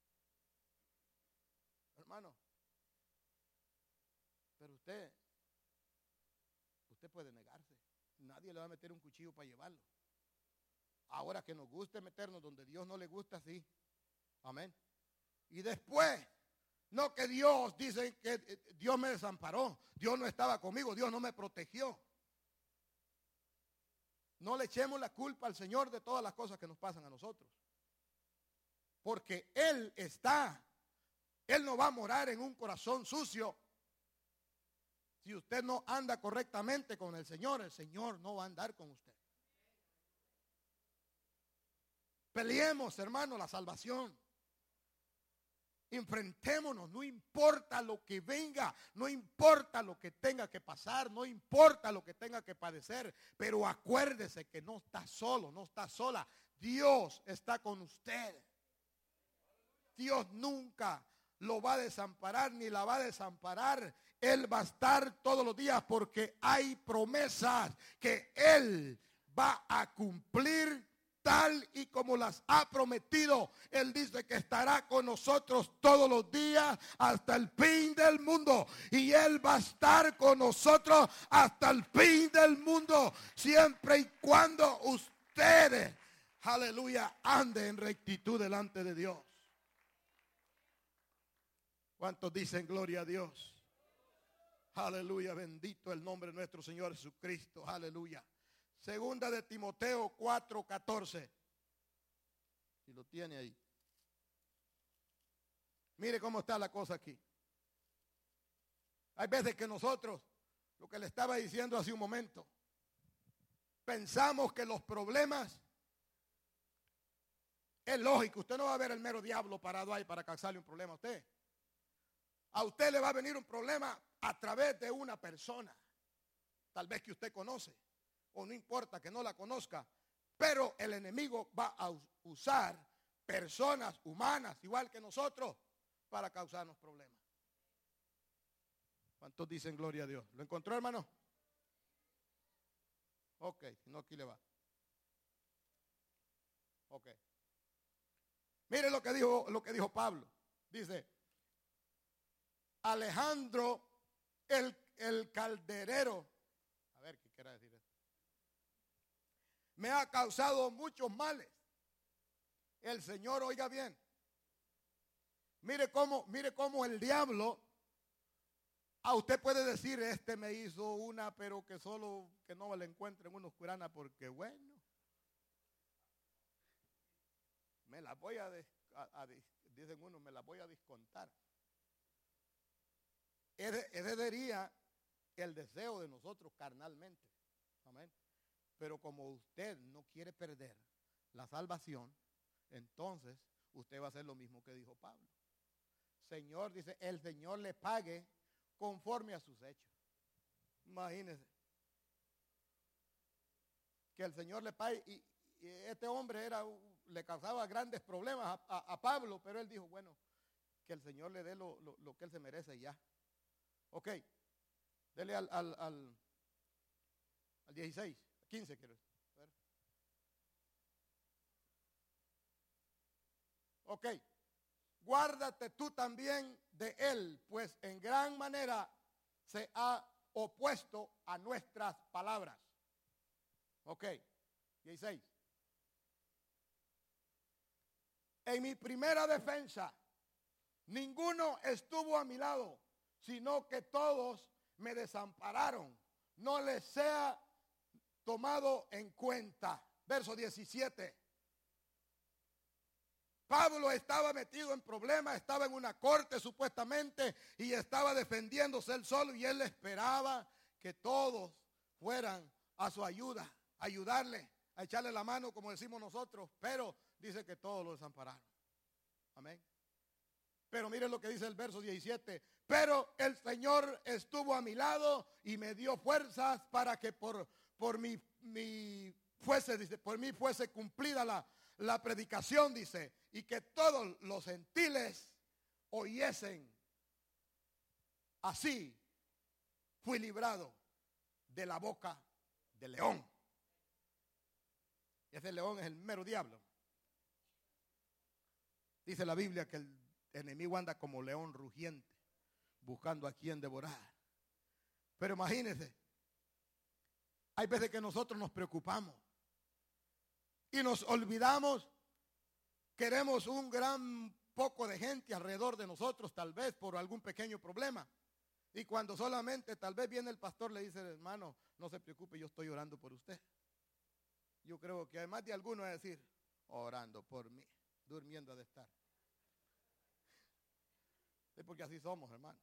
hermano, pero usted puede negarse. Nadie le va a meter un cuchillo para llevarlo. Ahora que nos guste meternos donde Dios no le gusta, sí. Amén. Y después, no que Dios dice que Dios me desamparó, Dios no estaba conmigo, Dios no me protegió. No le echemos la culpa al Señor de todas las cosas que nos pasan a nosotros. Porque Él no va a morar en un corazón sucio. Si usted no anda correctamente con el Señor no va a andar con usted. Peleemos, hermano, la salvación. Enfrentémonos, no importa lo que venga, no importa lo que tenga que pasar, no importa lo que tenga que padecer, pero acuérdese que no está solo, no está sola. Dios está con usted. Dios nunca lo va a desamparar ni la va a desamparar. Él va a estar todos los días porque hay promesas que Él va a cumplir tal y como las ha prometido. Él dice que estará con nosotros todos los días hasta el fin del mundo. Y Él va a estar con nosotros hasta el fin del mundo, siempre y cuando ustedes, aleluya, ande en rectitud delante de Dios. ¿Cuántos dicen gloria a Dios? Aleluya, bendito el nombre de nuestro Señor Jesucristo, aleluya. Segunda de Timoteo 4:14. Si lo tiene ahí. Mire cómo está la cosa aquí. Hay veces que nosotros, lo que le estaba diciendo hace un momento, pensamos que los problemas, es lógico, usted no va a ver el mero diablo parado ahí para causarle un problema a usted. A usted le va a venir un problema a través de una persona, tal vez que usted conoce, o no importa que no la conozca, pero el enemigo va a usar personas humanas, igual que nosotros, para causarnos problemas. ¿Cuántos dicen gloria a Dios? ¿Lo encontró, hermano? Ok, si no, aquí le va. Ok. Mire lo que dijo Pablo. Dice, Alejandro el calderero, a ver qué quiere decir esto, me ha causado muchos males. El Señor, oiga bien, mire cómo el diablo, a usted puede decir, este me hizo una, pero que solo que no le encuentren unos curanas, porque bueno, me las voy dicen uno, me las voy a descontar. Ese sería el deseo de nosotros carnalmente. Amén. Pero como usted no quiere perder la salvación, entonces usted va a hacer lo mismo que dijo Pablo. Señor, dice, el Señor le pague conforme a sus hechos. Imagínense. Que el Señor le pague. Y este hombre le causaba grandes problemas a Pablo, pero él dijo, bueno, que el Señor le dé lo que él se merece ya. Ok, dele al 16, 15 quiero decir. Ok, guárdate tú también de él, pues en gran manera se ha opuesto a nuestras palabras. Ok, 16. En mi primera defensa, ninguno estuvo a mi lado, sino que todos me desampararon. No les sea tomado en cuenta. Verso 17. Pablo estaba metido en problemas, estaba en una corte supuestamente y estaba defendiéndose él solo, y él esperaba que todos fueran a su ayuda, a ayudarle, a echarle la mano como decimos nosotros, pero dice que todos lo desampararon. Amén. Pero miren lo que dice el verso 17. Pero el Señor estuvo a mi lado y me dio fuerzas para que por mí fuese cumplida la predicación, dice, y que todos los gentiles oyesen. Así fui librado de la boca del león. Ese león es el mero diablo. Dice la Biblia que el enemigo anda como león rugiente, buscando a quien devorar. Pero imagínense, hay veces que nosotros nos preocupamos y nos olvidamos, queremos un gran poco de gente alrededor de nosotros, tal vez por algún pequeño problema. Y cuando solamente tal vez viene el pastor, le dice, hermano, no se preocupe, yo estoy orando por usted. Yo creo que además de algunos es decir, orando por mí, durmiendo ha de estar. Es porque así somos, hermano.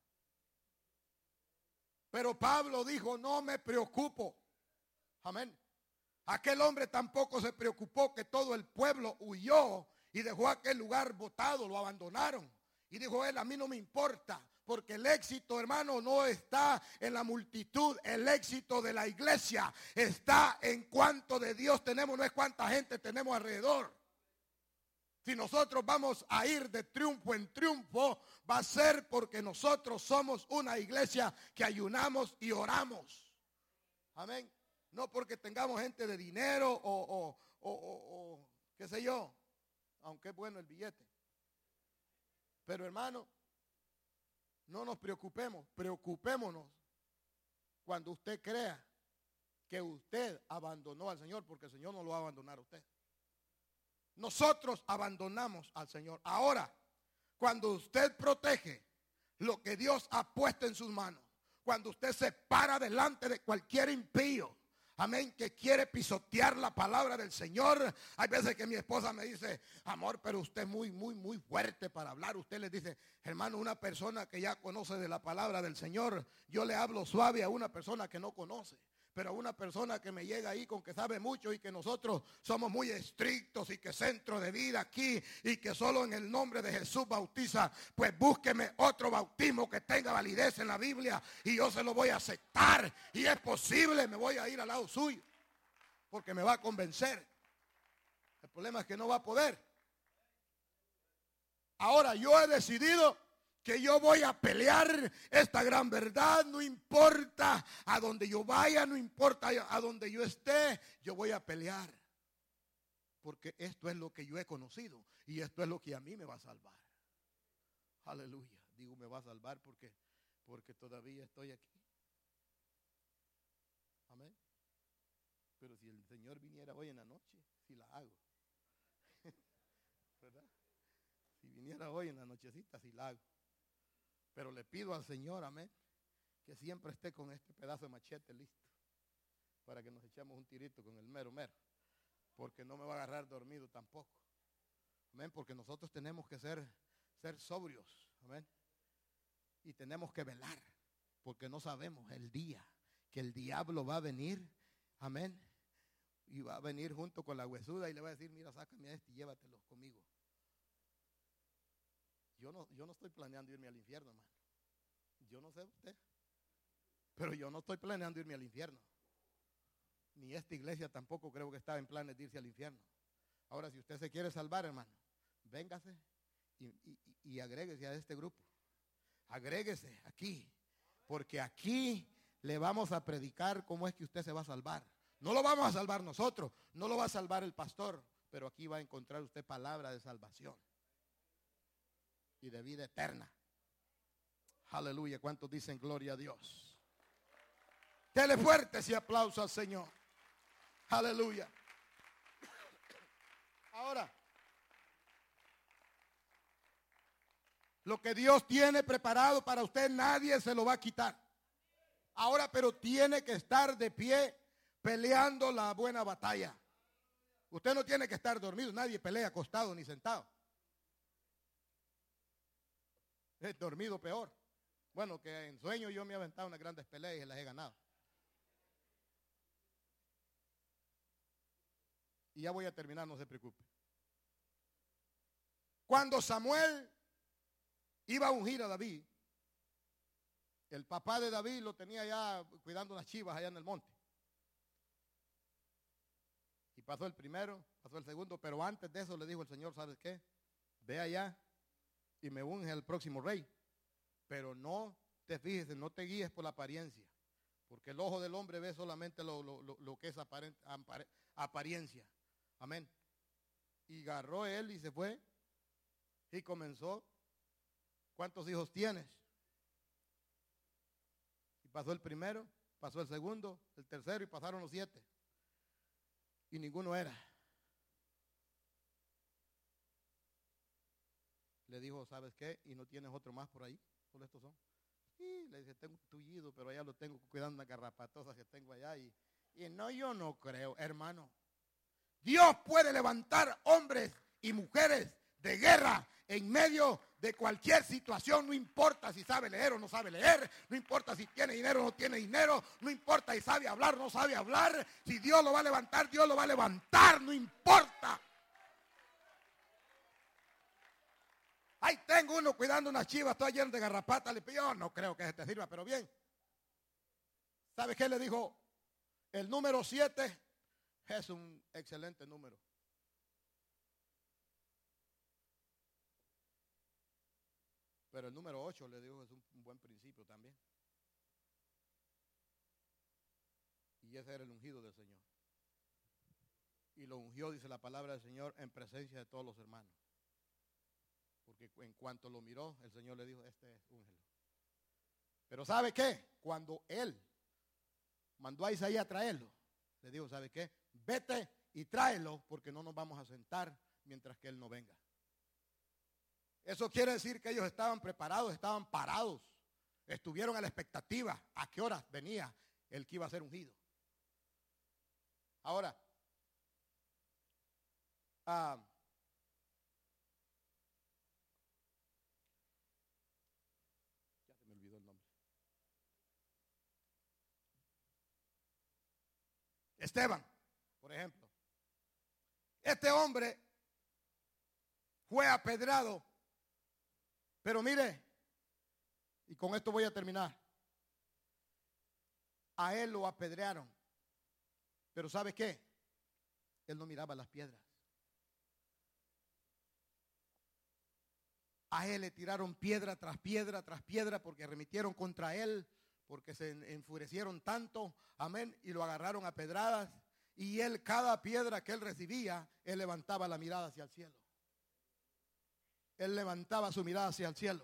Pero Pablo dijo, no me preocupo. Amén. Aquel hombre tampoco se preocupó, que todo el pueblo huyó y dejó aquel lugar botado, lo abandonaron. Y dijo él, a mí no me importa, porque el éxito, hermano, no está en la multitud. El éxito de la iglesia está en cuánto de Dios tenemos, no es cuánta gente tenemos alrededor. Si nosotros vamos a ir de triunfo en triunfo, va a ser porque nosotros somos una iglesia que ayunamos y oramos. Amén. No porque tengamos gente de dinero o qué sé yo, aunque es bueno el billete. Pero hermano, no nos preocupemos, preocupémonos cuando usted crea que usted abandonó al Señor, porque el Señor no lo va a abandonar a usted. Nosotros abandonamos al Señor. Ahora, cuando usted protege lo que Dios ha puesto en sus manos, cuando usted se para delante de cualquier impío, amén, que quiere pisotear la palabra del Señor. Hay veces que mi esposa me dice, amor, pero usted es muy fuerte para hablar. Usted le dice, hermano, una persona que ya conoce de la palabra del Señor, yo le hablo suave a una persona que no conoce. Pero a una persona que me llega ahí con que sabe mucho y que nosotros somos muy estrictos y que centro de vida aquí y que solo en el nombre de Jesús bautiza, pues búsqueme otro bautismo que tenga validez en la Biblia y yo se lo voy a aceptar. Y es posible, me voy a ir al lado suyo porque me va a convencer. El problema es que no va a poder. Ahora yo he decidido que yo voy a pelear esta gran verdad, no importa a donde yo vaya, no importa a donde yo esté, yo voy a pelear. Porque esto es lo que yo he conocido y esto es lo que a mí me va a salvar. Aleluya. Digo, me va a salvar porque todavía estoy aquí. Amén. Pero si el Señor viniera hoy en la noche, sí la hago. ¿Verdad? Si viniera hoy en la nochecita, sí la hago. Pero le pido al Señor, amén, que siempre esté con este pedazo de machete listo para que nos echemos un tirito con el mero mero, porque no me va a agarrar dormido tampoco. Amén, porque nosotros tenemos que ser sobrios, amén, y tenemos que velar, porque no sabemos el día que el diablo va a venir, amén, y va a venir junto con la huesuda y le va a decir, mira, sácame a este y llévatelos conmigo. Yo no estoy planeando irme al infierno, hermano. Yo no sé usted, pero yo no estoy planeando irme al infierno. Ni esta iglesia tampoco creo que estaba en planes de irse al infierno. Ahora, si usted se quiere salvar, hermano, véngase y agréguese a este grupo. Agréguese aquí, porque aquí le vamos a predicar cómo es que usted se va a salvar. No lo vamos a salvar nosotros, no lo va a salvar el pastor, pero aquí va a encontrar usted palabra de salvación y de vida eterna. Aleluya. ¿Cuántos dicen gloria a Dios? Dele fuerte ese aplauso al Señor. Aleluya. Ahora, lo que Dios tiene preparado para usted, nadie se lo va a quitar. Ahora, pero tiene que estar de pie peleando la buena batalla. Usted no tiene que estar dormido. Nadie pelea acostado ni sentado. Es dormido peor. Bueno, que en sueño yo me he aventado unas grandes peleas y las he ganado. Y ya voy a terminar, no se preocupe. Cuando Samuel iba a ungir a David, el papá de David lo tenía ya cuidando unas chivas allá en el monte. Y pasó el primero, pasó el segundo, pero antes de eso le dijo el Señor, ¿sabes qué? Ve allá y me unge al próximo rey. Pero no te fijes, no te guíes por la apariencia, porque el ojo del hombre ve solamente lo que es apariencia. Amén. Y agarró él y se fue y comenzó. ¿Cuántos hijos tienes? Y pasó el primero, pasó el segundo, el tercero y pasaron los 7. Y ninguno era. Le dijo, ¿sabes qué? ¿Y no tienes otro más por ahí? Solo estos son. Y le dice, tengo un tullido, pero allá lo tengo cuidando unas garrapatosas que tengo allá. Y no, yo no creo, hermano. Dios puede levantar hombres y mujeres de guerra en medio de cualquier situación. No importa si sabe leer o no sabe leer. No importa si tiene dinero o no tiene dinero. No importa si sabe hablar o no sabe hablar. Si Dios lo va a levantar, Dios lo va a levantar. No importa. Ahí tengo uno cuidando unas chivas, todo lleno de garrapatas. Le pidió, no creo que te sirva, pero bien. ¿Sabe qué le dijo? El número 7 es un excelente número. Pero el número 8 le dijo es un buen principio también. Y ese era el ungido del Señor. Y lo ungió, dice la palabra del Señor, en presencia de todos los hermanos. Porque en cuanto lo miró, el Señor le dijo, este es úngelo. Pero ¿sabe qué? Cuando él mandó a Isaías a traerlo, le dijo, ¿sabe qué? Vete y tráelo porque no nos vamos a sentar mientras que él no venga. Eso quiere decir que ellos estaban preparados, estaban parados, estuvieron a la expectativa a qué hora venía el que iba a ser ungido. Ahora, ya se me olvidó el nombre. Esteban, por ejemplo. Este hombre fue apedreado, pero mire, y con esto voy a terminar. A él lo apedrearon, pero ¿sabe qué? Él no miraba las piedras. A él le tiraron piedra tras piedra tras piedra porque arremetieron contra él, porque se enfurecieron tanto, amén, y lo agarraron a pedradas. Y él, cada piedra que él recibía, él levantaba la mirada hacia el cielo. Él levantaba su mirada hacia el cielo.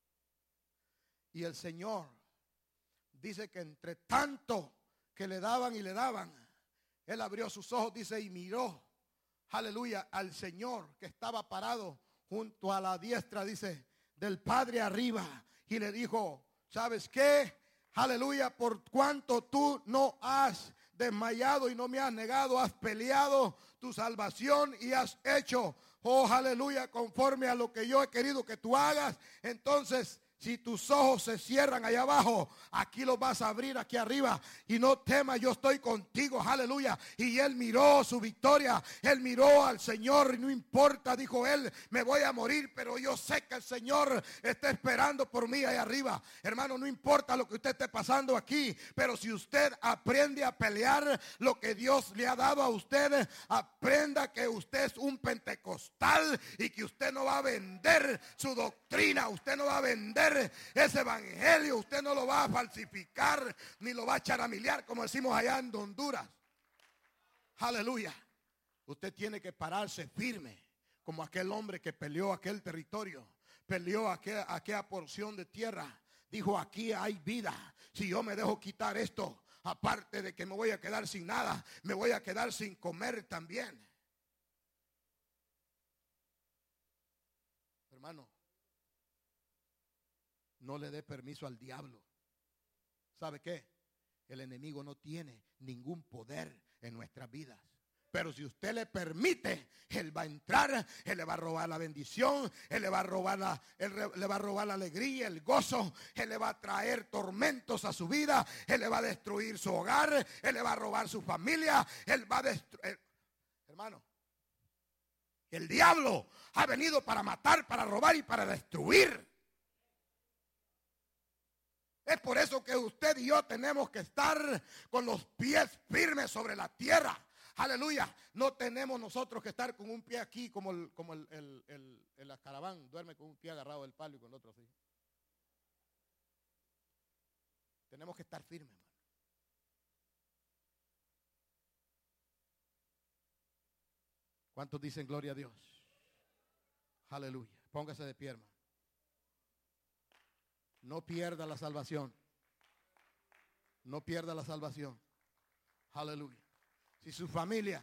Y el Señor dice que entre tanto que le daban y le daban, él abrió sus ojos, dice, y miró, aleluya, al Señor que estaba parado junto a la diestra, dice, del Padre arriba. Y le dijo, ¿sabes qué? Aleluya, por cuanto tú no has desmayado y no me has negado, has peleado tu salvación y has hecho, oh aleluya, conforme a lo que yo he querido que tú hagas. Entonces, si tus ojos se cierran allá abajo, aquí los vas a abrir aquí arriba. Y no temas, yo estoy contigo, aleluya. Y él miró su victoria, él miró al Señor. Y no importa, dijo él, me voy a morir, pero yo sé que el Señor está esperando por mí allá arriba. Hermano, no importa lo que usted esté pasando aquí, pero si usted aprende a pelear lo que Dios le ha dado a usted, aprenda que usted es un pentecostal y que usted no va a vender su doctrina, usted no va a vender ese evangelio, usted no lo va a falsificar ni lo va a charamilear como decimos allá en Honduras. Aleluya. Usted tiene que pararse firme como aquel hombre que peleó aquel territorio, peleó aquella porción de tierra. Dijo, aquí hay vida. Si yo me dejo quitar esto, aparte de que me voy a quedar sin nada, me voy a quedar sin comer también. Hermano, no le dé permiso al diablo. ¿Sabe qué? El enemigo no tiene ningún poder en nuestras vidas. Pero si usted le permite, él va a entrar, él le va a robar la bendición, él le va a robar la alegría, el gozo, él le va a traer tormentos a su vida, él le va a destruir su hogar, él le va a robar su familia, él va a destruir. Hermano, el diablo ha venido para matar, para robar y para destruir. Es por eso que usted y yo tenemos que estar con los pies firmes sobre la tierra. Aleluya. No tenemos nosotros que estar con un pie aquí como el Azkaban. Duerme con un pie agarrado del palo y con el otro así. Tenemos que estar firmes, hermano. ¿Cuántos dicen gloria a Dios? Aleluya. Póngase de pie, hermano. No pierda la salvación. No pierda la salvación. Aleluya. Si su familia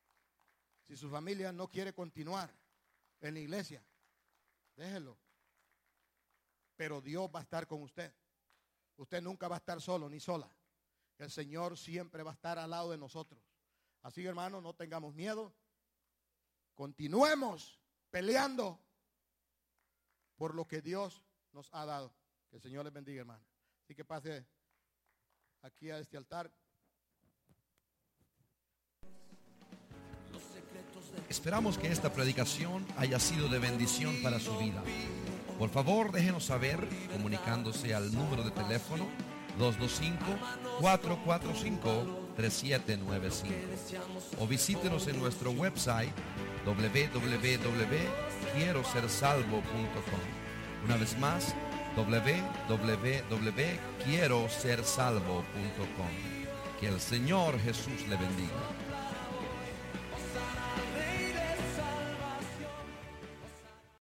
no quiere continuar en la iglesia, déjelo. Pero Dios va a estar con usted. Usted nunca va a estar solo ni sola. El Señor siempre va a estar al lado de nosotros. Así, hermano, no tengamos miedo. Continuemos peleando por lo que Dios nos ha dado. Que el Señor les bendiga, hermano. Así que pase aquí a este altar. Esperamos que esta predicación haya sido de bendición para su vida. Por favor, déjenos saber comunicándose al número de teléfono 225-445-3795 o visítenos en nuestro website www.quierosersalvo.com. Una vez más, www.quierosersalvo.com. Que el Señor Jesús le bendiga.